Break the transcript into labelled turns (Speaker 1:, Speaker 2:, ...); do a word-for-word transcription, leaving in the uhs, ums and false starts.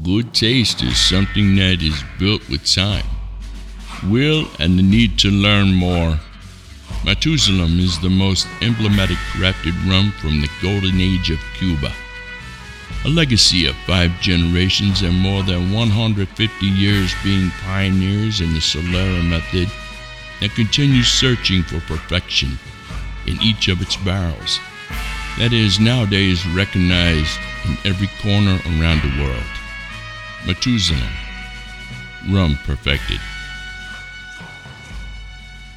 Speaker 1: Good taste is something that is built with time, will, and the need to learn more. Matusalem is the most emblematic crafted rum from the golden age of Cuba. A legacy of five generations and more than one hundred fifty years being pioneers in the Solera method that continues searching for perfection in each of its barrels. That is nowadays recognized in every corner around the world. Matusalem, rum perfected.